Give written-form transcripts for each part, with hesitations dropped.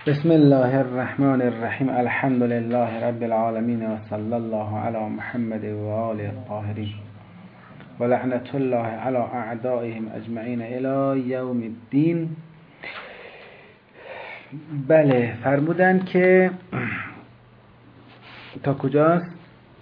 بسم الله الرحمن الرحیم. الحمد لله رب العالمین و صلی الله علی محمد و آله الطاهرین و لعنت الله علی اعدائهم اجمعین الی یوم الدین. بله، فرمودن که تا کجاست؟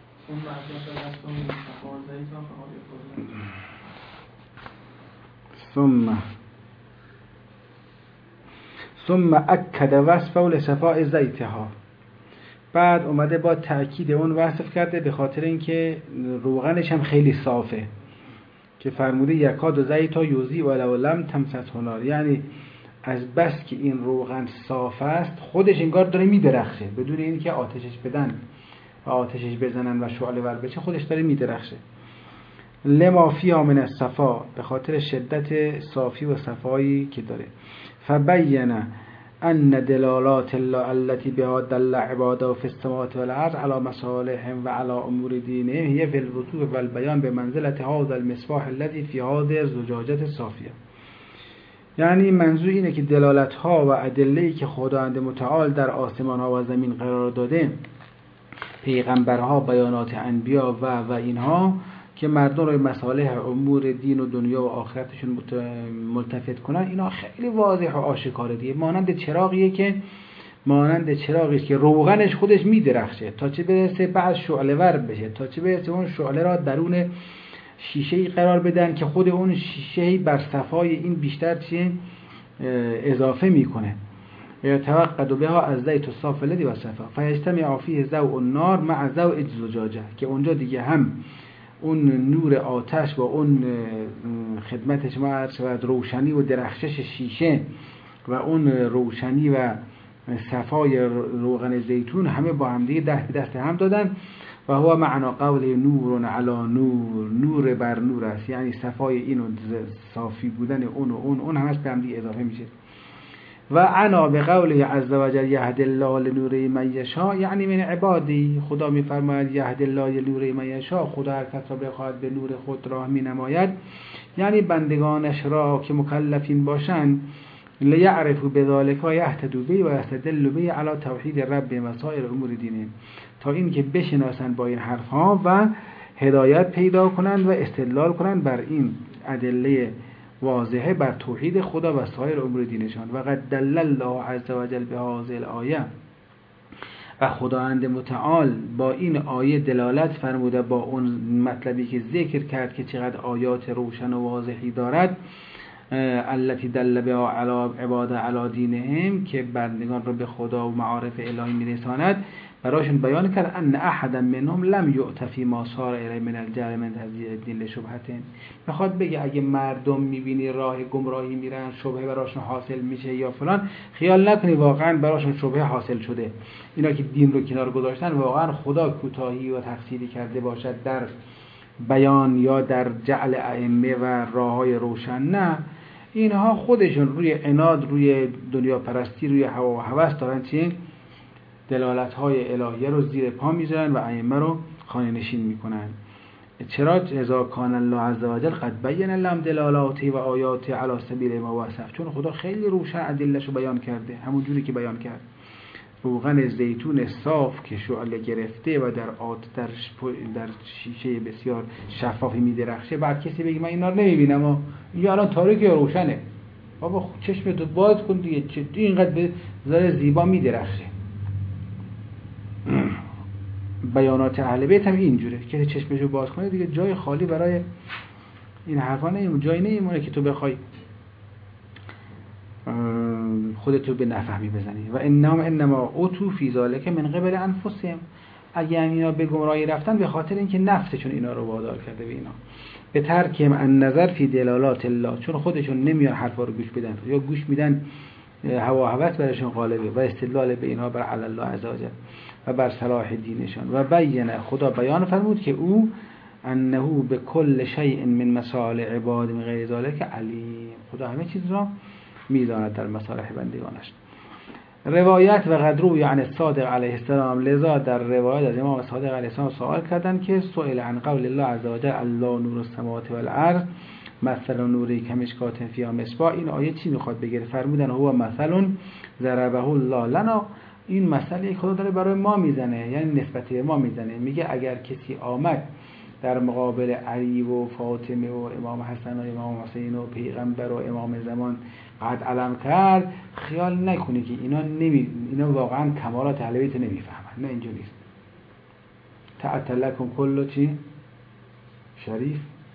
ثم اکد وصفه لصفاء زیتها. بعد اومده با تأکید اون وصف کرده به خاطر اینکه روغنش هم خیلی صافه که فرموده یکاد زیتا یوزی ولو لم تمسسه نار، یعنی از بس که این روغن صاف است خودش انگار داره میدرخشه بدون اینکه آتشش بدن و آتشش بزنن و شعله ور بشه، خودش داره میدرخشه. لما فیها من الصفا، به خاطر شدت صافی و صفایی که داره. فبین ان دلالات الله التي بها دل عباده في السماوات والارض على مصالحهم وعلى امور دينهم هي في الوضوح والبيان بمنزله هذا المصباح الذي في هذه الزجاجه الصافيه. یعنی منظور اینه که دلالت ها و ادله‌ای که خداوند متعال در آسمان ها و زمین قرار داده، پیغمبرها، بیانات انبیا و اینها که مردم رو مصالح امور دین و دنیا و آخرتشون ملتفت کنن، اینا خیلی واضح و آشکاره دیگه. مانند چراغیه که روغنش خودش میدرخشه تا چه برسه بعد شعله ور بشه، تا چه برسه اون شعله را درون شیشه‌ای قرار بدن که خود اون شیشه‌ای بر صفای این بیشتر چیه اضافه میکنه. توقد بها از زیت الصاف الذی وصفه فیجتمع فیه ضوء النار مع ضوء الزجاجه، که اونجا دیگه هم اون نور آتش و اون خدمتش ما عرض شود روشنی و درخشش شیشه و اون روشنی و صفای روغن زیتون همه با هم دیگه دست به دست هم دادن. و هو معنا قول نور علی نور، نور بر نور است، یعنی صفای این و صافی بودن اون و اون همش به هم دیگه اضافه میشه. و عنا به قوله عز وجل یهد الله لنوره من یشاء، یعنی من عبادی، خدا میفرماید یهد الله لنوره من یشاء، خدا هر کس را بخواهد به نور خود راه می نماید، یعنی بندگانش را که مکلفین باشند لیعرفوا بذلک و یهتدوا به و یستدلوا به علی توحید رب و سایر امور دینه، تا این که بشناسند با این حرف ها و هدایت پیدا کنند و استدلال کنند بر این ادله واضحه بر توحید خدا و سایر امور دینشان. و قد دل الله عز وجل به هذه الآیه، و خداوند متعال با این آیه دلالت فرموده با اون مطلبی که ذکر کرد که چقدر آیات روشن و واضحی دارد، التي دل بها علی عباده علی دینهم، که بندگان رو به خدا و معارف الهی میرساند، براشون بیان کرد ان احدا منهم لم یؤت فی ما صار الی من الجهل من تزییع الدین لشبهه. میخواد بگه اگه مردم میبینی راه گمراهی میرن، شبهه براشون حاصل میشه یا فلان، خیال نکنی واقعا براشون شبهه حاصل شده. اینا که دین رو کنار گذاشتن واقعا خدا کوتاهی و تقصیری کرده باشد در بیان یا در جعل ائمه و راههای روشن، نه، اینها خودشون روی عناد، روی دنیا پرستی، روی هوا و هوس دارن چی؟ دلالت های الهیه رو زیر پا میذارن و ائمه رو خانه نشین میکنن. چرا؟ اذا کان الله عز وجل قد بین لهم دلالاته و آیاته علی سبیل ما وصف، چون خدا خیلی روشن ادله‌اش رو بیان کرده، همون جوری که بیان کرد. روغن زیتون صاف که شعله گرفته و در شیشه بسیار شفافی میدرخشه، بعد کسی بگه من اینا رو نمیبینم و اینجا الان تاریک یا روشنه، بابا چشمتو باز کن دیگه، چه اینقدر به ظاهر زیبا میدرخشه. بیانات اهل بیت هم اینجوره که چشمشو باز کنه دیگه جای خالی برای این حرفا نمیمونه، جایی نمیمونه که تو بخوای خودتو به نفهمی بزنی. و انما اوتو فی ذلک من قبل انفسهم، اگه اینا به گمراهی رفتن به خاطر اینکه نفسشون اینا رو وادار کرده به اینا. به ترکم النظر فی دلالات الله، چون خودشون نمیان حرفا رو گوش بدن یا گوش میدن هوا هوس برشون غالبه، و استدلال به اینها بر علی الله عز وجل و بر صلاح دینشان. و بین، خدا بیان فرمود که او انه به کل شیء من مصالح عباد من غیر ذلک علیم، خدا همه چیز را میداند در مصالح بندگانش. روایت و قدرو یعنی صادق علیه السلام، لذا در روایت از امام صادق علیه السلام سوال کردن که سئل عن قول الله عز وجل الله نور السماوات والارض مثل نوری کمشکات فیها مصباح، این آیه چی میخواد بگه؟ فرمودن هو مثل ضربه الله لنا، این مسئله خدا داره برای ما میزنه، یعنی نسبت به ما میزنه. میگه اگر کسی آمد در مقابل علی و فاطمه و امام حسن و امام حسین و پیغمبر و امام زمان قد علم کرد، خیال نکنی که اینا واقعا کمالات اهل بیت نمیفهمن. نه، اینجا نیست. تعتلکم کل چی؟ شریف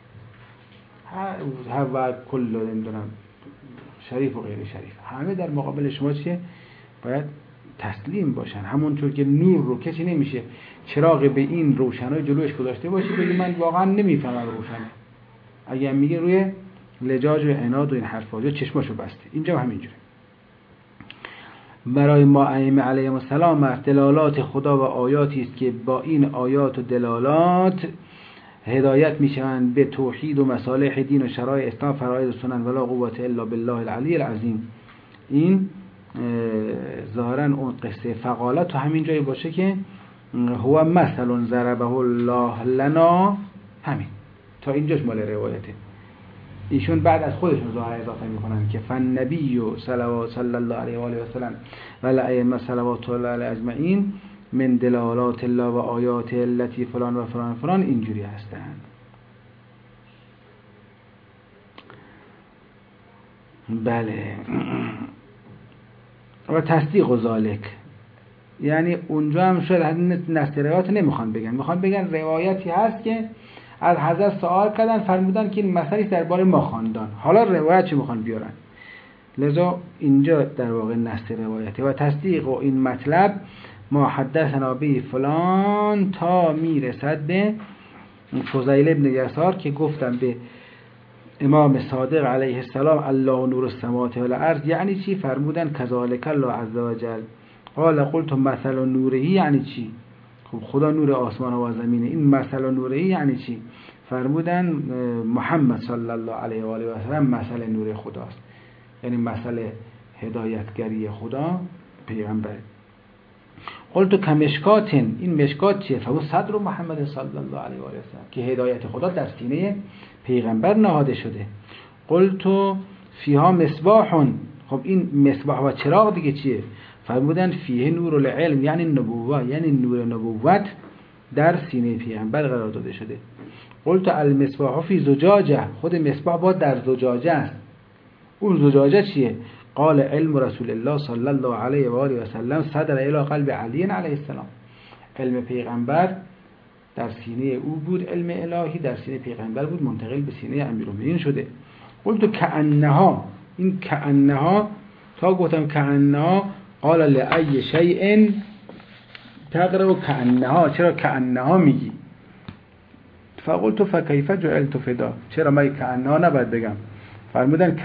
و کل نمیدونم شریف و غیر شریف، همه در مقابل شما چیه؟ باید تسلیم باشن. همونطور که نور رو کسی نمیشه چراغ به این روشنای جلوش گذاشته باشه بگی من واقعا نمیفهمم روشنه، اگه میگه روی لجاج و عناد و این حرفا یا چشماشو بسته. اینجا هم همینجوره. برای ما ائمه علیهم السلام دلالات خدا و آیاتی است که با این آیات و دلالات هدایت میشوند به توحید و مصالح دین و شرایع اسلام، فرائض و سنن، ولا قوت الا بالله العلی العظیم. این ظاهرا اون قصه فقالت تو همین جایی باشه که هو مثل ضربه الله لنا، همین تا اینجاش مال روایته. ایشون بعد از خودشون ظاهر اضافه میکنن که فالنبی صلی الله علیه و آله و سلم و الائمه صلوات الله علیهم اجمعین من دلالات الله و آیات التي فلان و فلان فلان، اینجوری هستند. بله. و تصدیق و ذالک، یعنی اونجا هم شاید نص روایات نمیخوان بگن، میخوان بگن روایتی هست که از حضرت سوال کردن فرمودن که این مسئله درباره ما خواندن، حالا روایت چی میخوان بیارن. لذا اینجا در واقع نص روایته. و تصدیق و این مطلب ما حدثنا به فلان تا میرسد به فضیل ابن یسار که گفتم به امام صادق علیه السلام الله نور السماوات والارض یعنی چی؟ فرمودن کذالک الله عز وجل قال قلت مثل نوره یعنی چی؟ خب خدا نور آسمان و زمینه، این مثل نوره یعنی چی؟ فرمودن محمد صلی الله علیه و آله و سلم مثل نور خداست، یعنی مثل هدایتگری خدا پیغمبر. قلت کمشکات، این مشکات چیه؟ فهو صدر محمد صلی الله علیه و آله و سلم، که هدایت خدا در سینه پیغمبر نهاده شده. قلت فیها مصباح، خب این مصباح و چراغ دیگه چیه؟ فرمودن فیه نور العلم یعنی نبوت، یعنی نور نبوت در سینه پیغمبر قرار داده شده. قلت المصباح فی زجاجه، خود مصباح با در زجاجه است. اون زجاجه چیه؟ قال علم رسول الله صلی الله علیه و آله و سلم صدر الی قلب علی علیه السلام، علم پیغمبر در سینه او بود، علم الهی در سینه پیغمبر بود، منتقل به سینه امیرالمومنین شده. قلت کأنها، این کأنها تا گفتم کأنها قال لأی شیء تقرأ کأنها، چرا کأنها میگی؟ فقلت فکیف جعلت فدا، چرا من کأنها نباید بگم؟ فرمودن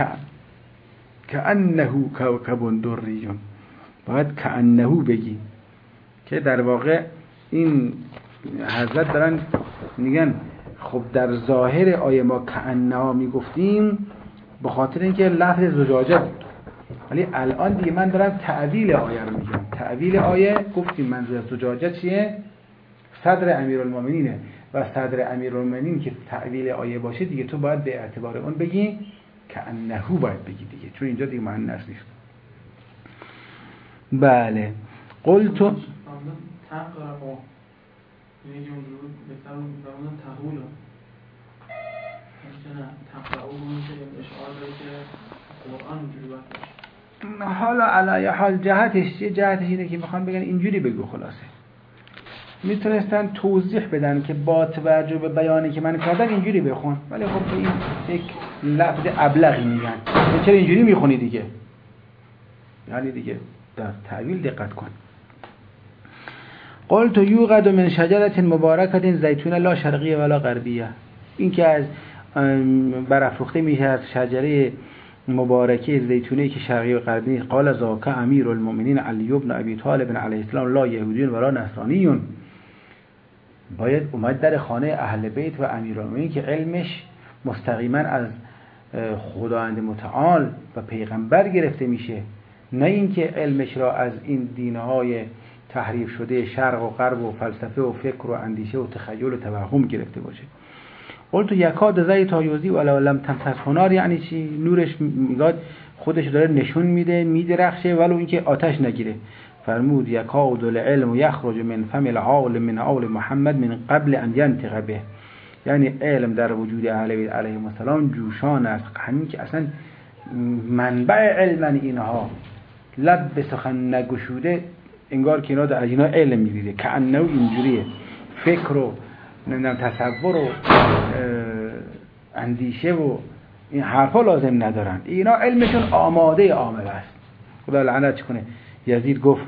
کأنه کوكب دری، باید کأنه بگی، که در واقع این حضرت دارن میگن خب در ظاهر آیه ما کأنها میگفتیم به خاطر اینکه لفظ زجاجه بود، ولی الان دیگه من دارم تعبیل آیه رو میگم. تعبیل آیه گفتیم منظور زجاجه چیه؟ صدر امیرالمومنینه، و صدر امیرالمومنین که تعبیل آیه باشه دیگه تو باید به اعتبار اون بگی کأنه باید بگی دیگه، چون اینجا دیگه مؤنث نیست. بله. قلت تقرأ یعنی جمله بهتر میگم تقول مثلا تقرأ میشه اشعار داره که قرآن اینجوری باشه. حالا علی حال جهتش اینه که میخوان بگن اینجوری بگو. خلاصه میتونستن توضیح بدن که با توجه به بیانی که من کردم اینجوری بخون، ولی خب این یک لفظ ابلغی میگن، چرا اینجوری میخونی دیگه؟ یعنی دیگه در تعبیل دقت کن. قلت یوقد من شجرة مبارکة زیتون لا شرقیه ولا غربیه، این که از برافروخته میشه از شجره مبارکه زیتونی که شرقی و غربی نیست. قال ذاک امیرالمومنین علی بن ابی طالب علیه السلام لا یهودی ولا نصرانی، باید اومد در خانه اهل بیت و امیرالمومنین که علمش مستقیما از خداوند متعال و پیغمبر گرفته میشه، نه اینکه علمش را از این دینهای تحریف شده شرق و غرب و فلسفه و فکر و اندیشه و تخیل و توهم گرفته باشه. قلت یکاد زیت یوزی ولو لم تمسسه نار، یعنی چی؟ نورش میگاد خودش داره نشون میده میدرخشه ولو اینکه آتش نگیره. فرمود یکاد العلم یخرج من فم العالم من آل محمد من قبل ان ینطق به، یعنی علم در وجود اهل بیت علیهم السلام جوشان است، همین که اصلا منبع علم اینها، لب به سخن نگشوده انگار که اینا از اینا علم میگیره، که انه اینجوریه، فکر و نمیدونم تصور و اندیشه و این حرفا لازم ندارن، اینا علمشون آماده عامل است. خدا لعنتش کنه. یزید گفت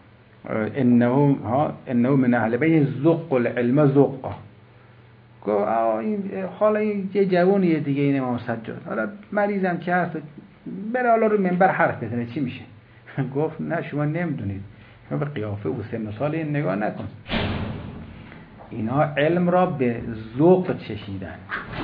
انه من اهل بیت ذق العلم ذقا، گفت این حالا این یه جوونیه دیگه این امام سجاد، حالا مریضم که هست بره حالا رو منبر حرف بزنه چی میشه؟ گفت نه شما نمیدونید، شما به قیافه و سن و سال این نگاه نکن، اینا علم را به ذوق چشیدن.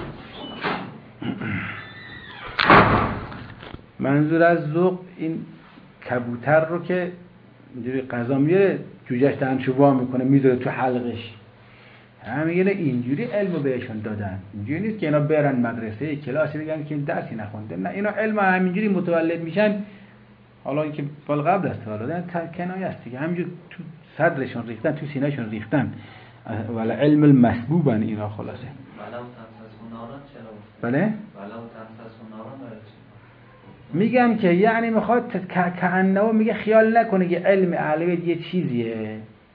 منظور از ذوق این کبوتر رو که اینجوری غذا میاره جوجهش دهنشو وا میکنه میذاره تو حلقش، همین اینجوری علمو بهشون دادن. اینجوری نیست که اینا برن مدرسه کلاسی بگن که درسی نخونده، نه اینا علم همینجوری متولد میشن. حالا اینکه بال قبل است حالا کنایه است دیگه، همینجور تو صدرشون ریختن، تو سینه‌شون ریختن، ولی علم المسبوبن اینا خلاصه. بله؟ میگم که یعنی میخواد کأنه میگه خیال نکنه که علم اهل بیت یه چیزیه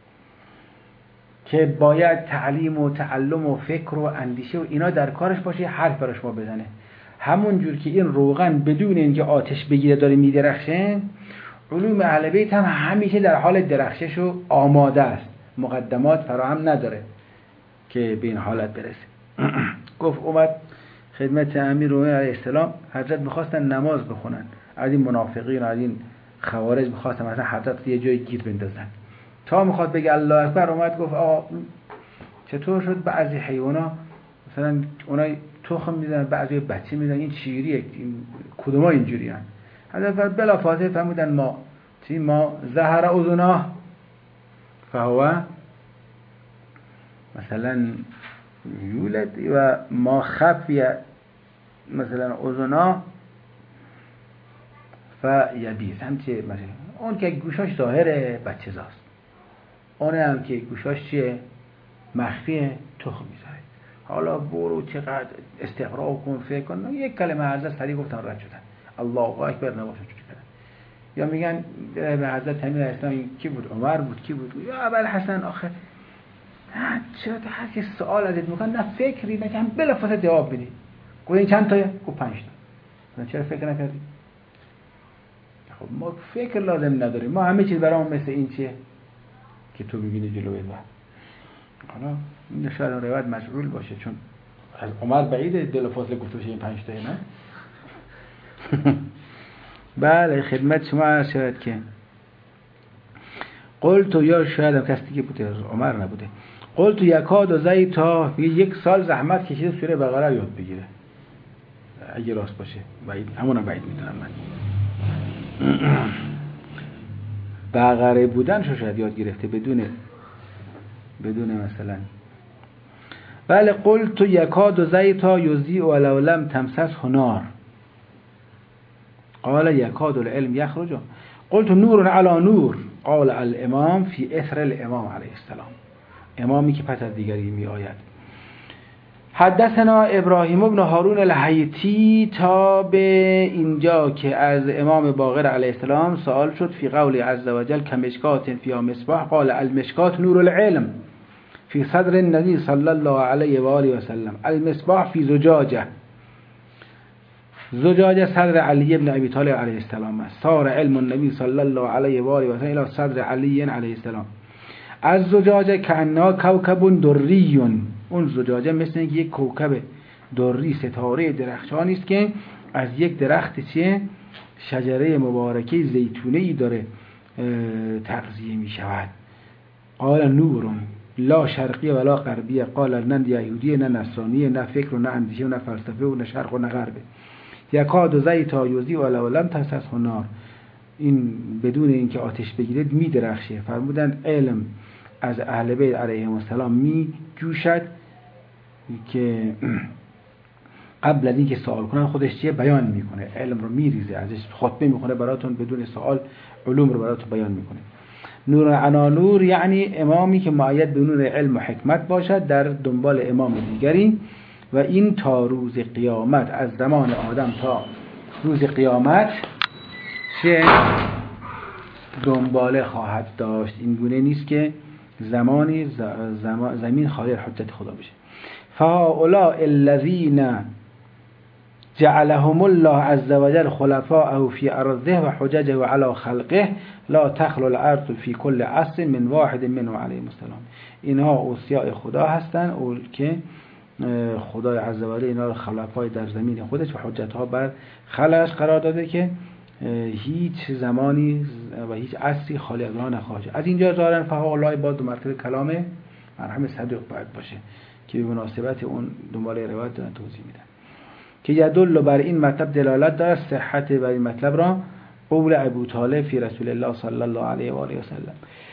که باید تعلیم و تعلم و فکر و اندیشه و اینا در کارش باشه حرف براش ما بزنه. همون جور که این روغن بدون اینکه آتش بگیره داره میدرخشه، علوم اهل بیت هم همیشه در حال درخشش و آماده است، مقدمات فراهم نداره که به این حالت برسه. گفت اومد خدمت امیرالمومنین علیه السلام، حضرت میخواستن نماز بخونن، از این منافقین از این خوارج میخواستن مثلا حضرت یه جای گیر بندازن، تا میخواد بگه الله اکبر اومد گفت آقا چطور شد بعضی حیونا مثلا اونای تخم میزنن بعضی بچه میزنن، این چیریه، این کدوما اینجوری هن؟ حضرت بلا فاصله فرمودن ما زهر اذنا فهو مثلا یولد و ما خفی مثلا اذنا فیبیز، همچه مثلا اون که گوشاش ظاهره بچه زاست، اون هم که گوشاش چیه مخفیه تخم میذاره. حالا برو چقدر استقرا کن فکر کن، یک کلمه حضرت سریع گفتن رد شدن، الله اکبر نماز شروع کردن. یا میگن به حضرت امیر اسلام کی بود؟ عمر بود، کی بود؟ یا ابوالحسن آخر چرا هر کی سوال ازت میکنه نه فکری نکن بلافاصله جواب بدی. گفت این چند تایه؟ گفت 5 تا. چرا فکر نکردی؟ خب ما فکر لازم نداریم، ما همه چیز برامون مثل این چیه که تو میبینی جلوی ما. حالا این شاید روایت مجعول باشه، چون از عمر بعیده بلافاصله گفته باشه این 5 تایه، نه؟ بله خدمت شما عرض شد که قلت یا شاید هم کسی که بوده عمر نبوده، قلت یکاد و زیتا، یک سال زحمت کشیده سوره بقره یاد بگیره، اگه راست باشه بعید، همونم بعید میدونم من. بقره بودن شو شاید یاد گرفته بدون مثلا. بله قلت یکاد و زیتا یضیء ولو لم تمسسه نار، قال یکاد العلم یخرج. قلت نور علی نور، قال الامام فی اثر الامام علیه السلام، امامی که پس از دیگری می آید. حدثنا ابراهیم بن هارون الحیتی، تا به اینجا که از امام باقر علیه السلام سوال شد فی قول عز وجل کمشکات فی مصباح، قال المشکات نور العلم فی صدر النبی صلی الله علیه و آله و سلم، المصباح فی زجاجه صدر علی ابن ابی طالب علیه السلام است، صار علم النبی صلی الله علیه و آله و سلم الى صدر علی علیه السلام. از زجاجه کأنها کوکب دری، اون زجاجه مثل یک کوکب دری ستاره درخشانی است که از یک درخت چیه شجره مبارکه زیتونه ای داره تغذیه می شود. قال نور لا شرقیه ولا غربیه، قال نه یهودیه نه نصرانیه نه فکر و نه اندیشه و نه فلسفه و نه شرق و نه غربه. یکاد و زیتا یضیء ولو لم تمسسه نار، این بدون اینکه آتش بگیرد می درخشه. فرمودند علم از اهل بیت علیهم السلام می جوشد که قبل از اینکه سوال کنن خودش چیه بیان میکنه، علم رو میریزه، ازش خطبه میکنه براتون بدون سوال، علوم رو براتون بیان میکنه. نور علی نور یعنی امامی که مؤید به نور علم و حکمت باشد در دنبال امام دیگری، و این تا روز قیامت، از زمان آدم تا روز قیامت چه دنباله خواهد داشت. این گونه نیست که زمانی زمین خالی حجت خدا بشه. فهؤلاء الذین جعلهم الله عز وجل خلفاءه في ارضه و حججه علی خلقه لا تخلو الارض في كل عصر من واحد منهم علیه السلام. اینها اوصیاء خدا هستند، او که خدای عز وجل اینا رو خلفای در زمین خودش و حجتها بر خلقش قرار داده که هیچ زمانی و هیچ عصری خالی از آنها نخواهد. از اینجا ظاهرا فهؤلاء با دو مرتبه کلام مرحوم صدوق باید باشه که به مناسبت اون دنبال روایت دارن توضیح میدن که یدل بر این مطلب دلالت دارد صحت بر این مطلب را قول ابو طالب فی رسول الله صلی الله علیه و آله و سلم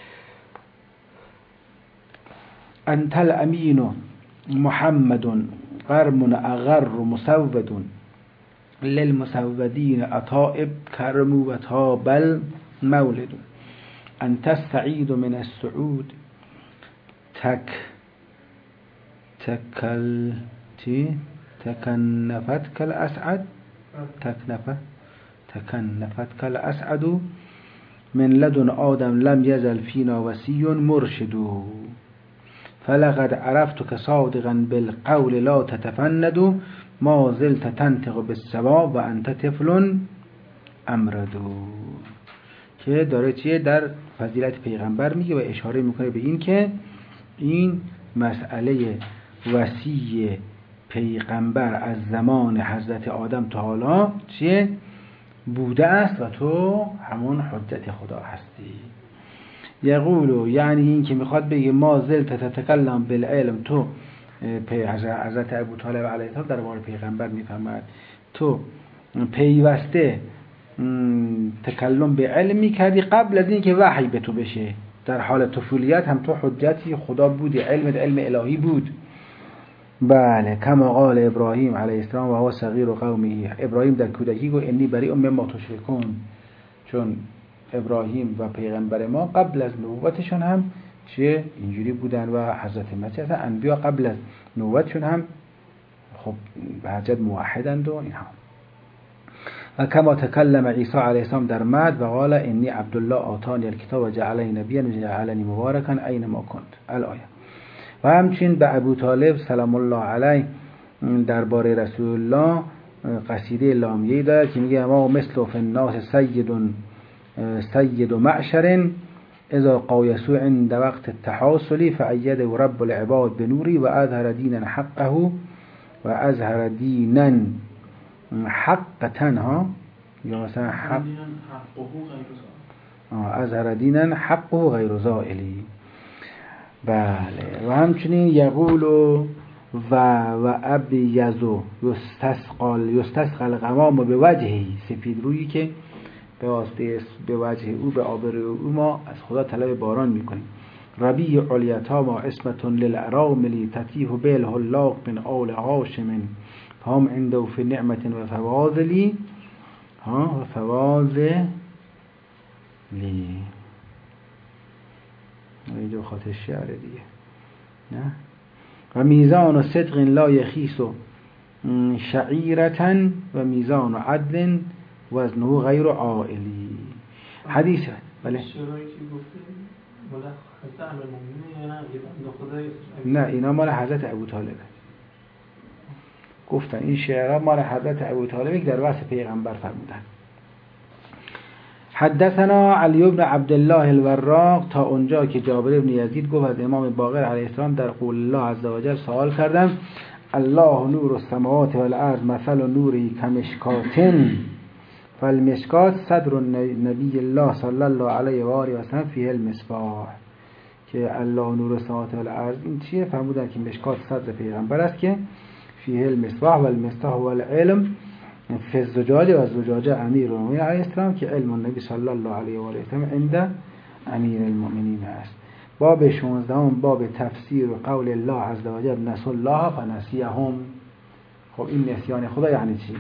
انت الامین محمد قرم اغر مسود للمسودین اطائب کرم و طاب المولد انت السعید من السعود تكنفت كالأسعد تكنفت كالأسعد من لدن آدم لم يزل فينا وسي مرشد فلقد عرفتك صادقا بالقول لا تتفند ما زلت تنطق بالصواب و انت طفل امرد. که داره چیه در فضیلت پیغمبر میگه و اشاره میکنه به این که این مسئله وصی پیغمبر از زمان حضرت آدم تا حالا چیه بوده است و تو همون حجت خدا هستی. یقولو یعنی این که میخواد بگه ما زلت تتکلم بالعلم، تو حضرت ابو طالب علیه السلام در باره پیغمبر میفهمد تو پیوسته تکلم به علم میکردی قبل از این که وحی به تو بشه. در حال طفولیت هم تو حجتی خدا بودی، علم الهی بود. بله کما قال ابراهیم علیه السلام و هو صغیر و قومه. ابراهیم در کودکی گفت انی بریء مما تشرکون، چون ابراهیم و پیغمبر ما قبل از نبوتشون هم چه اینجوری بودن و حضرت مسیح اصلا انبیا قبل از نبوتشون هم خب به حجت موحدند و اینها. و کما تکلم عیسی علیه السلام در مهد و قال انی عبدالله آتانی الکتاب و جعلنی نبیا و جعلنی مبارکا اینما کنت الآیه. و همچنین به ابو طالب سلام الله علیه درباره رسول الله قصیده لامیه‌ای دارد که میگه ما مثل فی الناس سید معشر اذا قایسوا عند وقت التحاصل فأید رب العباد بنوری و اظهر دینا حقه و اظهر دینا حقتنها یا مثلا اظهر دینا حقه غیر زائلی. بله و همچنین یقول و ابیض یستسقى الغمام به وجهی، سفید رویی که به واسطه به وجه او به آبروی او ما از خدا طلب باران میکنیم. ربیع الیتاما اسمت للارامل تتیه بیل هلاق من آل هاشم فهم عنده فی نعمت و فواضلی و فواضلی. اینجا خاطر شعر دیگه نه. و میزان و صدق لا یخیس و شعیرتا و میزان و عدل وزنه غیر عائلی. حدیث بله نه اینا مال حضرت ابو طالب گفتن، این شعرها مال حضرت ابو طالب که در وصف پیغمبر فرمودن. حدثنا علی بن عبدالله الوراق تا اونجا که جابر بن یزید گفت از امام باقر علیه السلام در قول الله عز و جل سوال کردم الله نور السماوات والارض مثل نوری کمشکات فالمشکات صدر نبی الله صلی الله علیه و آله و سلم فیه المصباح. که الله نور السماوات والارض این چیه؟ فرمودن که مشکات صدر پیغمبر است که فیه المصباح و المصباح و العلم فی الزجاجه و الزجاجه امیر المؤمنین علیه السلام که علم النبی صلی الله علیه و آله و سلم عند امیر المؤمنین است. باب 16 باب تفسیر قول الله عز و جل نسوا الله فنسیهم. خب این نسیان خدا یعنی چی؟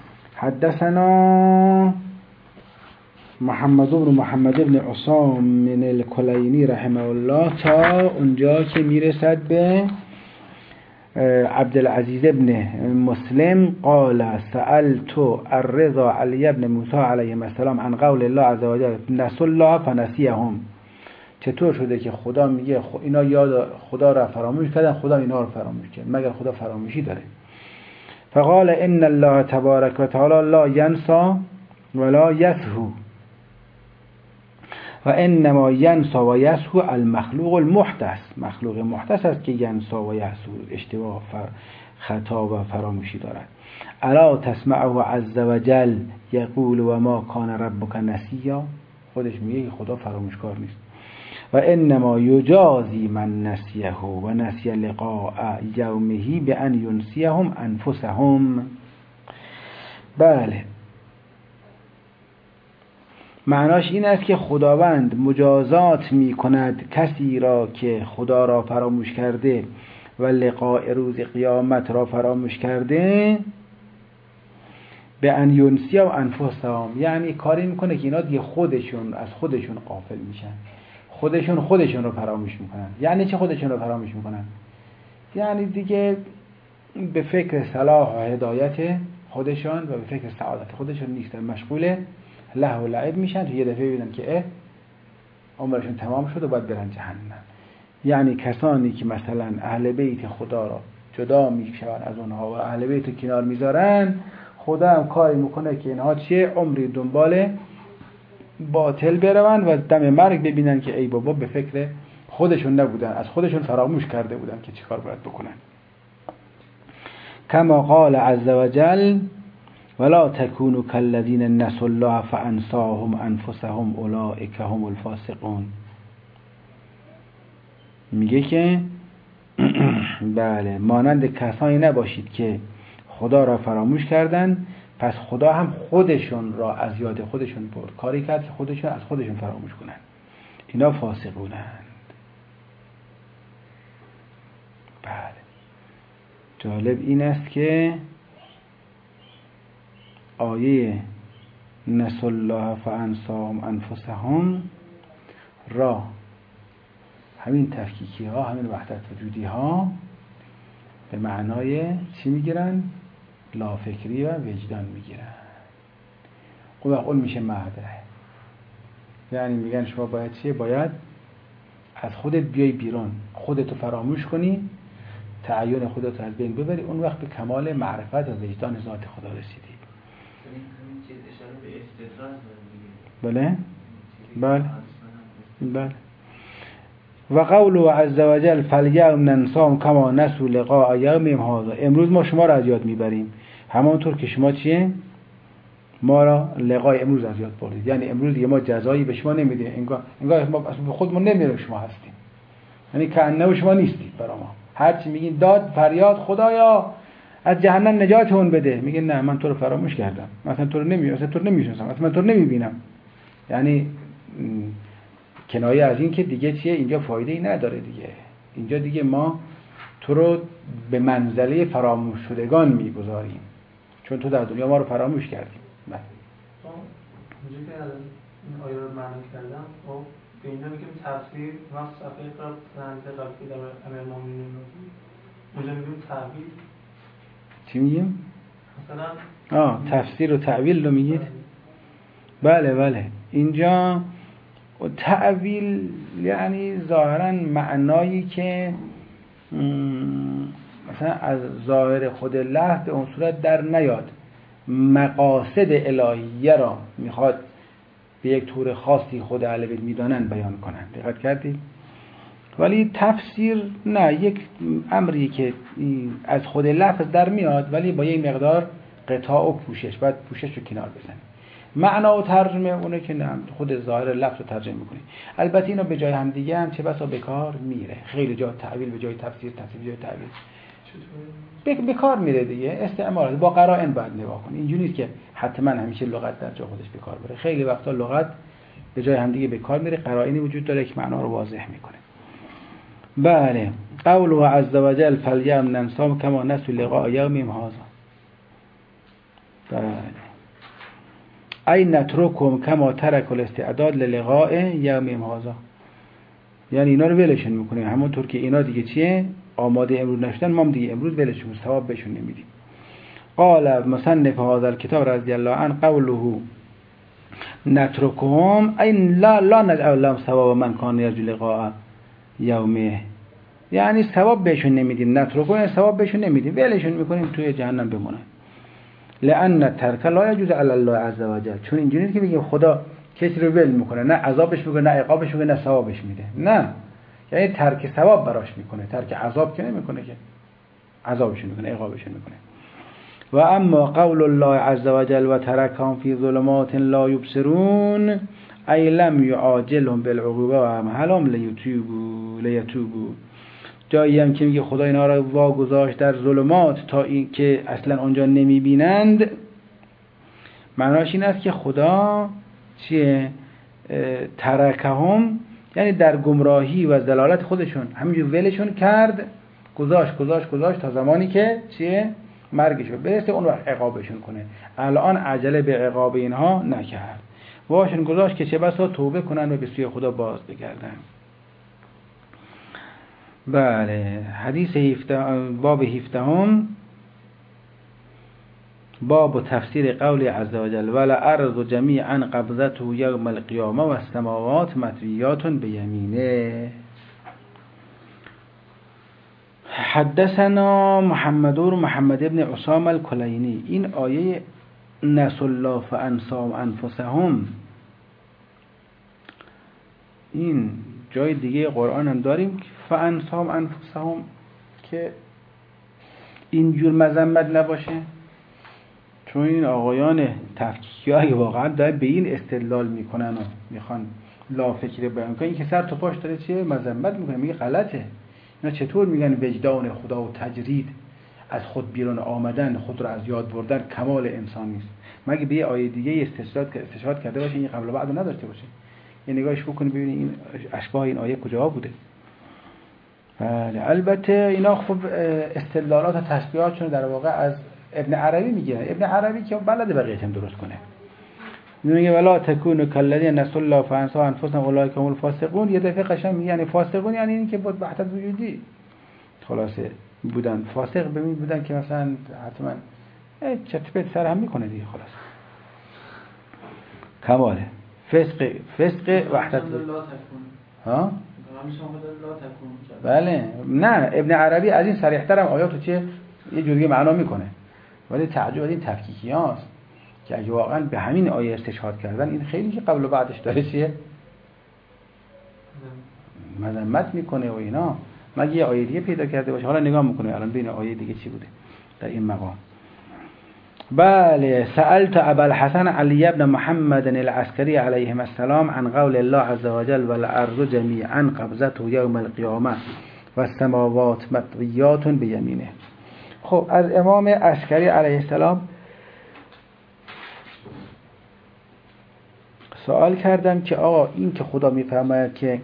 حدثنا محمد بن محمد بن عصام من الکلینی رحمه الله تا اونجا که میرسد به عبدالعزیز بن مسلم قال سألت الرضا علی بن موسی علیه السلام عن قول الله عز وجل نسوا الله فنسیهم. چطور شده که خدا میگه اینا یاد خدا را فراموش کردن، خدا اینا رو فراموش کرد؟ مگر خدا فراموشی داره؟ فقال ان الله تبارک و تعالی لا ینسى ولا یسهو و انما ینسى و یسهو المخلوق المحدث. مخلوق محدث است که ینسى و یسهو، اشتباه، خطا و فراموشی دارد. الا تسمعه عز وجل یقول و ما کان ربک نسیا. خودش میگه خدا فراموشکار نیست. و انما یجازی من نسیه و نسی لقاء یومه بان ینسیهم انفسهم. بله، معناش این است که خداوند مجازات می کند کسی را که خدا را فراموش کرده و لقاء روز قیامت را فراموش کرده، به ان ینسیهم انفسهم، یعنی کاری میکنه که اینا دیگه خودشون از خودشون غافل میشن، خودشون رو فراموش میکنن. یعنی چه خودشون رو فراموش میکنن؟ یعنی دیگه به فکر صلاح و هدایت خودشون و به فکر سعادت خودشون نیستن، مشغول لهو و لعب میشن تا یه دفعه ببینن که عمرشون تمام شد و باید برن جهنم. یعنی کسانی که مثلا اهل بیت خدا را جدا میشون از اونها و اهل بیت رو کنار میذارن، خدا هم کاری میکنه که اینها چه عمری دنبال باطل برون و دم مرگ ببینن که ای بابا به فکر خودشون نبودن، از خودشون فراموش کرده بودن که چیکار باید بکنن. کما قال عز وجل ولا تکونوا کالذین نسوا الله فانساهم انفسهم اولئک هم الفاسقون. میگه که بله، مانند کسانی نباشید که خدا را فراموش کردند، پس خدا هم خودشون را از یاد خودشون برد، کاری کرد که خودشون از خودشون فراموش کنند. اینا فاسقونند. بله، جالب این است که آیه نسوا الله فانساهم انفسهم را همین تفکیکی ها، همین وحدت وجودی ها به معنای چی میگیرن؟ لافکری و وجدان میگیرن. اون میشه معدره. یعنی میگن شما باید چیه؟ باید از خودت بیای بیرون، خودتو فراموش کنی، تعین خودت از بین ببری، اون وقت به کمال معرفت و وجدان ذات خدا رسیدی. همین چیز اشاره به استدراج داره. بله بله. و قوله عز وجل فالیوم ننساهم کما نسوا لقاء یومهم هذا. امروز ما شما را از یاد میبریم همانطور که شما چیه؟ ما را لقای امروز از یاد بردید. یعنی امروز دیگه ما جزایی به شما نمیدیم، انگار ما اصلا به خودمون نمیدونیم شما هستیم، یعنی کأنه شما نیستید برای ما. هر چی میگین داد فریاد خدایا از جهنم نجاتمون بده، میگه نه من تو رو فراموش کردم، مثلا تو رو نمیشناسم، مثلا تو رو نمیبینم. یعنی کنایه از این که دیگه چیه؟ اینجا فایده ای نداره دیگه. اینجا دیگه ما تو رو به منزله فراموش شدگان میگذاریم، چون تو در دنیا ما رو فراموش کردیم. بله. اونجا که این آیه رو معنی کردم، خب به اینا میگیم تفسیر، وقت صفحه قبل در امیرالمومنین اونجا میگیم تعبیر. چی میگیم؟ مثلا تفسیر و تعویل رو میگید؟ بله بله. اینجا تعویل یعنی ظاهرا معنایی که مثلا از ظاهر خود لفظ به اون صورت در نیاد، مقاصد الهیه را میخواد به یک طور خاصی خود اهل بیت میدانن بیان کنن. دقت کردید؟ ولی تفسیر نه، یک امری که از خود لفظ در میاد ولی با یک مقدار قطاع و پوشش، باید پوشش رو کنار بزنید. معنا و ترجمه اونه که نه خود ظاهر لفظ رو ترجمه میکنی. البته اینا به جای هم دیگه هم چه بسا به کار میره. خیلی جا تعویل به جای تفسیر، تفسیر به جای تعویل به کار میره دیگه. استعمال با قرائن باید نگاه کنی. اینجوری نیست که حتما همیشه لغت در جا خودش به کار بره. خیلی وقتا لغت به جای هم دیگه به کار میره، قرائنی وجود داره که معنا رو واضح میکنه. بله. قوله عز وجل فالیوم ننساهم کما نسوا لقاء یومهم هذا. ای نترکم کما ترک الاستعداد للقاء یوم هذا، یعنی اینا رو ولشون میکنیم همونطور که اینا دیگه چیه آماده امروز نشدن، ما هم دیگه امروز ولشون ثواب بهشون نمیدیم. قال مصنف هذا الكتاب رضی الله عنه قوله نترکهم ای لا نجعل لهم ثواب من کان یرجو لقاء یومه، یعنی ثواب بهشون نمیدیم، نترکهم ثواب بهشون نمیدیم، ولشون میکنیم توی جهنم بمونن. لأن ترک لا یجوز علی الله عز وجل، چون اینجوری نیست که بگیم خدا کسی رو ول میکنه، نه عذابش میکنه نه عقابش میکنه نه ثوابش میده، نه، یعنی ترک ثواب براش میکنه، ترک عذاب که نمیکنه، که عذابش میکنه عقابش میکنه. و اما قول الله عز وجل و ترکهم فی ظلمات لا یبصرون ای لم یعاجلهم بالعقوبه و امهلهم لیتوبوا، جایی هم که میگه خدا اینا را واگذاشت در ظلمات تا این که اصلا آنجا نمیبینند، معناش این است که خدا چیه ترکهم یعنی در گمراهی و ضلالت خودشون همینجور ولشون کرد، گذاشت تا زمانی که چیه مرگشون برسه، اون وقت عقابشون کنه. الان عجله به عقاب اینها نکرد، واشون گذاشت که چه بسا توبه کنن و به سوی خدا باز بگردن. بله، حدیث باب 17 باب تفسیر قول عز وجل والارض جمیعا قبضته یوم القیامه و السماوات مطویات بیمینه. حدثنا محمد ابن عصام الکلینی. این آیه نسوا الله فانساهم انفسهم، این جای دیگه قرآن هم داریم که فانساهم انفسهم که اینجور مذمت نباشه، چون این آقایان تفکیکی اگه واقعا داره به این استدلال میکنن و میخوان لا فکر بیان کنن، این که سر تو پاش داره چیه مذمت میکنه، میگه غلطه. اینا چطور میگن وجدان خدا و تجرید، از خود بیرون آمدن، خود رو از یاد بردن کمال انسان نیست؟ مگه به یه آیه دیگه استشهاد کرده باشه این قبل و بعد نداشته باشه؟ یه نگاهش بکنی ببینید این اشباه این آیه کجا بوده. بله، البته اینا خب استدلالات و تشبیهاتشون در واقع از ابن عربی میگیرن. ابن عربی که بلده بقیت هم درست کنه، میگه ولا تکونوا کالذین نسوا الله فانساهم انفسهم اولئک هم الفاسقون. یه دفعه قشنگ میگه یعنی فاسقون یعنی این که بود وحدت وجودی خلاصه بودن، فاسق ببین بودن که مثلا حتما چتپت سر هم میکنه دیگه، خلاص کماله فسق وحدت ها. بله، نه ابن عربی از این صریح‌تر هم آیاتو چه یه جوری معنا میکنه، ولی تعجب از این تفکیکیاست که اگه واقعا به همین آیه استشهاد کردن، این خیلی که قبل و بعدش داره چیه مذمت میکنه و اینا، مگه یه آیه دیگه پیدا کرده باشه. حالا نگاه میکنه الان بین آیه دیگه چی بوده در این مقام. بله، سألت ابا الحسن علی ابن محمد العسکری علیهم السلام عن قول الله عز وجل والارض جمیعا قبضته یوم القیامه و السماوات مطویات بیمینه. خب از امام عسکری علیه السلام سوال کردم که آقا این که خدا میفرماید که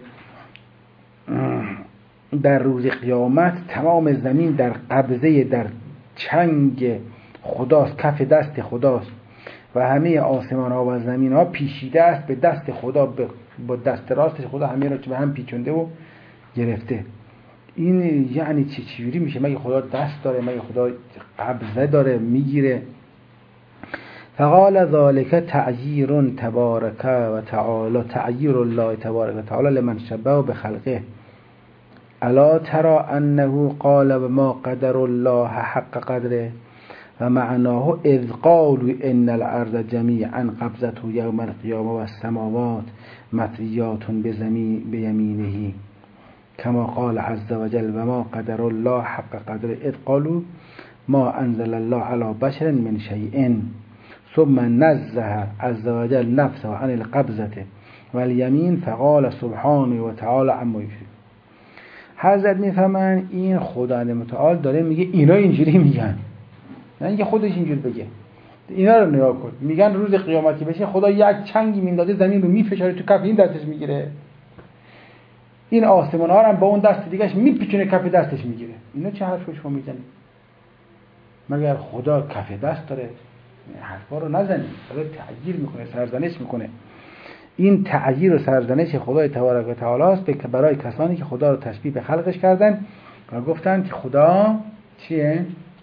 در روز قیامت تمام زمین در قبضه در چنگ خداست، کف دست خداست و همه آسمان ها و زمین ها پیچیده است به دست خدا، با دست راستش خدا همه را به هم پیچونده و گرفته. این یعنی چجوری میشه؟ مگه خدا دست داره؟ مگه خدا قبضه داره میگیره؟ فقال ذلك تعییر تبارک و تعالی، تعییر الله تبارک و تعالی لمن شبه بخلقه، الا ترى انه قال وما قدر الله حق قدره و معناه اذ قالوا ان الارض جمیعا قبضته یوم القیامه و السماوات مطویات بیمینه كما قال عز وجل وما قدر الله حق قدره اذ قالوا ما انزل الله على بشر من شيء ثم نزه عز وجل نفسه عن القبضة واليمين فقال سبحانه وتعالى عما يشركون. حضرت میفهمن این خدا متعال داره میگه اینا اینجوری میگن، نه اینکه خودش اینجور بگه. اینا رو نگاه کن، میگن روز قیامتی بشه خدا یک چنگی میندازه زمین رو میفشاره تو کف این دستش میگیره، این آسمان ها رو با اون دست دیگهش میپیچونه کف دستش میگیره. اینا چه حرفی شما میزنید؟ مگر خدا کف دست داره؟ حرفا رو نزنید. داره تعییر میکنه، سرزنش میکنه. این تعییر و سرزنش خدای تبارک و تعالی است برای کسانی که خدا رو تشبیه به خلقش کردن و گفتن که خدا چیه؟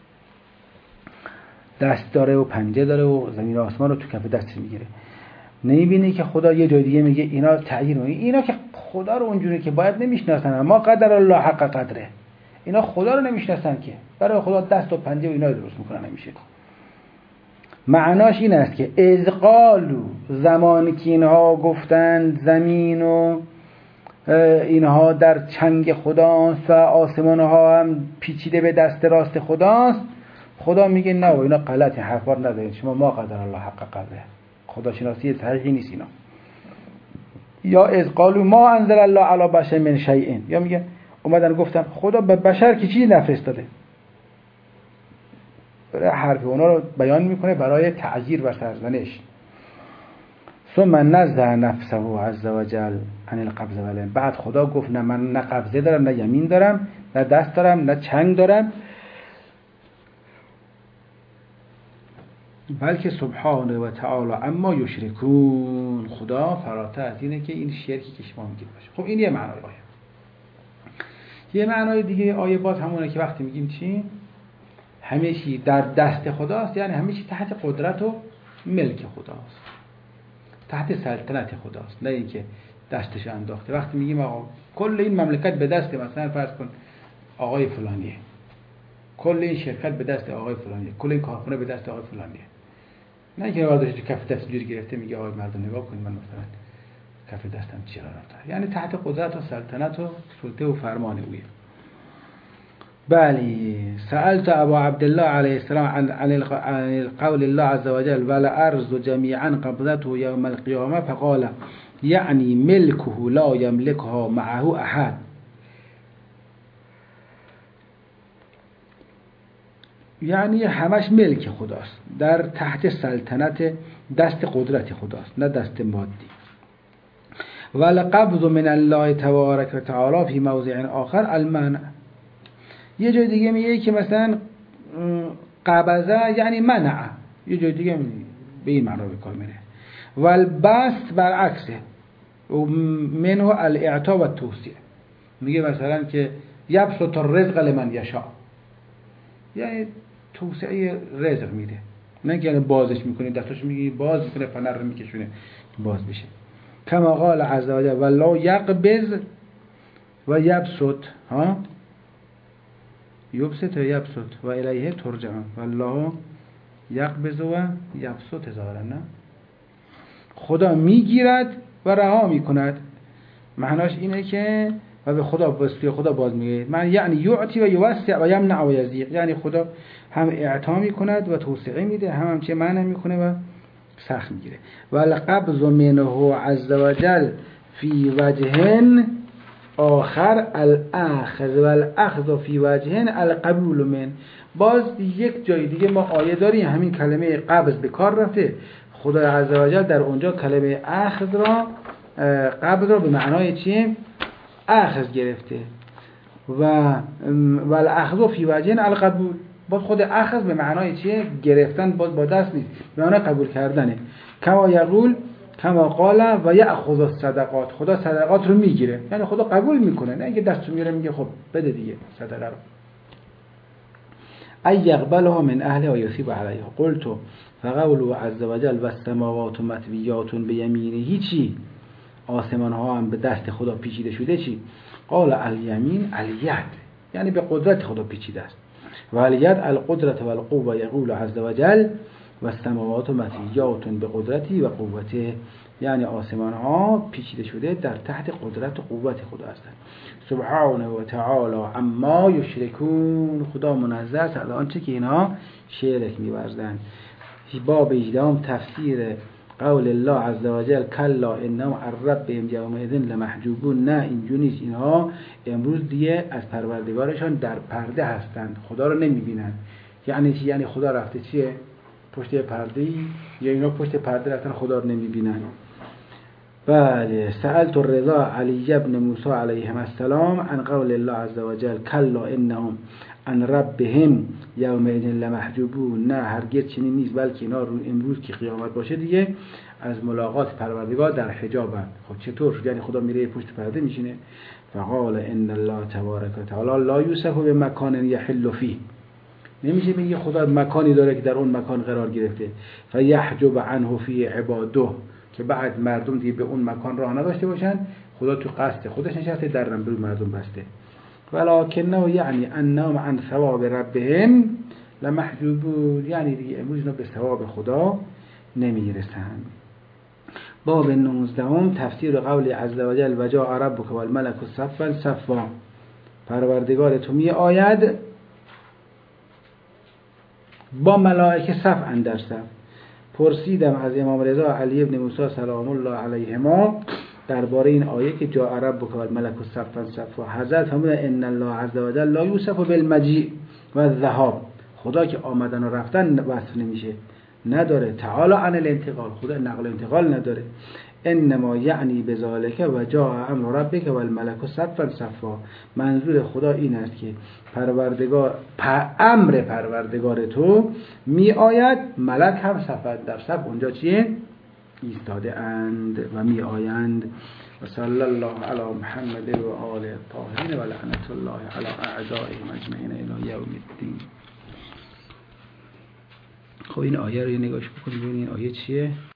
دست داره و پنجه داره و زمین و آسمان رو تو کف دستش میگیره. نمیبینی که خدا یه جای دیگه میگه اینا تعییر میکنه. اینا که خدا رو اونجوری که باید نمیشناسن، ما قدر الله حق قدره. اینا خدا رو نمیشناسن که برای خدا دست و پنجه و اینا درست میکنن نمیشه. معناش این است که اذ قالوا، زمانی که اینها گفتند زمین و اینها در چنگ خداست و آسمان ها هم پیچیده به دست راست خداست، خدا میگه نه و اینا غلطه، حرفا رو ندارید شما، ما قدر الله حق قدره. خداشناسی صحیحی نیست اینا. یا اذ قالوا ما انزل الله علی بشر من شیء، یا میگه اومدن گفتن خدا به بشر که چیزی نفرستاده. حرف اونا رو بیان میکنه برای تعییر و سرزنش. ثم نزه نفسه عز وجل عن القبض واليمين. بعد خدا گفت نه من نه قبضه دارم، نه یمین دارم، نه دست دارم، نه چنگ دارم، بلکه سبحانه و تعالی اما یشرکون، خدا فراتر از اینه که این شرکی که شما میگید باشه. خب این یه معنای آیه. یه معنای دیگه آیه باز همونه که وقتی میگیم چی؟ همه چی در دست خداست، یعنی همه چی تحت قدرت و ملک خداست، تحت سلطنت خداست، نه اینکه دستش انداخته. وقتی میگیم آقا کل این مملکت به دست مثلا فرض کن آقای فلانیه، کل این شرکت به دست آقای فلانیه، کل این کارخونه به دست آقای فلانیه، نه اینکه آقا داشت کف دست جوری گرفته میگه آقای مردم نگاه کنید من مثلا کف دستم چی قرار داره، یعنی تحت قدرت و سلطنت و سلطه و فرمان اویه. بله. سألت ابا عبدالله علیه السلام عن قول الله عز وجل والارض جميعا قبضته يوم القيامه فقال يعني ملكه لا يملكها معه احد. یعنی همش ملک خداست، در تحت سلطنت دست قدرت خداست، نه دست مادی. والقبض من الله تبارک و تعالی فی موضع آخر المنع. یه جای دیگه میگه که مثلا قبضه یعنی منع، یه جای دیگه به این معنا به کار میره. والبسط برعکسه، منه الاعطاء و التوسعه. میگه مثلا که یبسط الرزق لمن یشاء، یعنی توسعه رزق میده، نه که یعنی بازش میکنه، دستش میگه باز میکنه فنر میکشونه باز بشه. کما قال عز وجل والله یقبض و یبسط، ها یبسط و یبسط و الیه ترجعون، والله یقبض و یبسط ظاهرا، نه خدا میگیرد و رها میکند. معناش اینه که و به خدا واسطه خدا باز میگه، من یعنی یعطی و یوسع و یمنع و یضیق، یعنی خدا هم اعطا میکند و توسعه میده، هم چه منع میکنه و سخت میگیره. والقبض منه عز وجل فی وجه آخر الاخذ والاخذ فی وجه القبول من. باز یک جای دیگه ما آیه داریم همین کلمه قبض به کار رفته، خدا عز وجل در اونجا کلمه اخذ را قبض را به معنای چیه؟ اخذ گرفته و الاخذ فی وجه القبول. باز خود اخذ به معنای چیه؟ گرفتن، باز با دست نیست، به معنای قبول کردنه. کما یقول کما قال و یأخذ الصدقات، خدا صدقات رو میگیره، یعنی خدا قبول میکنه، نه اینکه دستو میگیره میگه خب بده دیگه صدقه رو. ای یقبلها من اهلها و یصیب علیها. قلت فقوله عز وجل و السماوات مطویات بیمینه. هیچی آسمان ها هم به دست خدا پیچیده شده چی؟ قال الیمین الید، یعنی به قدرت خدا پیچیده است. و الید القدرت و القوه. یقول عز وجل و السماوات مطویات به قدرتی و قوته، یعنی آسمان ها پیچیده شده در تحت قدرت و قوت خدا هستند. سبحانه و تعالی اما یشرکون، خدا منزه است از آنچه که اینها شرک می‌ورزند. باب 18 تفسیر قول الله عز وجل کلا انهم عن ربهم یومئذ لمحجوبون. نه اینجوری نیست، اینها امروز دیگه از پروردگارشان در پرده هستند، خدا رو نمی‌بینند. یعنی چی؟ یعنی خدا رفته چیه؟ پشت پرده‌ای، یا اینا پشت پرده رفتن خدا رو نمی‌بینند. بله. سألت الرضا علی ابن موسی علیه السلام عن قول الله عز وجل کلا انهم عن ربهم یومئذ لمحجوبون. نه هرگز چنین نیست، بلکه اینا رو امروز که قیامت باشه دیگه از ملاقات پروردگار در حجابن. خب چطور؟ یعنی خدا میره پشت پرده میشینه. فقال ان الله تبارک و تعالی لا یوصف بمکان یحل فیه. نمیشه بگه خدا مکانی داره که در اون مکان قرار گرفته. فیحجب عنه فی عباده، که بعد مردم دیگه به اون مکان راه نداشته باشن، خدا تو قصد خودش نشسته، درم به مردم بسته. ولکنه یعنی انهم عن ثواب ربهم لمحجوبون، یعنی دیگه امروز اینا به ثواب خدا نمیرسن. باب 19 تفسیر قول عز وجل و جاء ربک والملک صفا صفا. پروردگار تو می آید با ملائکه صف اندر صف. پرسیدم از امام رضا علی ابن موسی سلام الله علیهما درباره این آیه که جاء ربک والملک صفا صفا. حضرت فرمودند ان الله عز وجل لا یوصف بالمجیء و الذهاب. خدا که آمدن و رفتن وصف نمیشه، نداره. تعالی عن الانتقال، خدا نقل و انتقال نداره. انما یعنی بذالک و جاء امر ربک والملک صفا صفا. منظور خدا این است که پروردگار امر پروردگار تو می آید، ملک هم صف در صف اونجا چیه؟ ایستاده اند و می آیند. و صلی الله علی محمد و آل الطاهرین و لعنت الله علی اعدائهم اجمعین الی یوم الدین. خب این آیه رو یه نگاهش بکنید ببینید این آیه چیه؟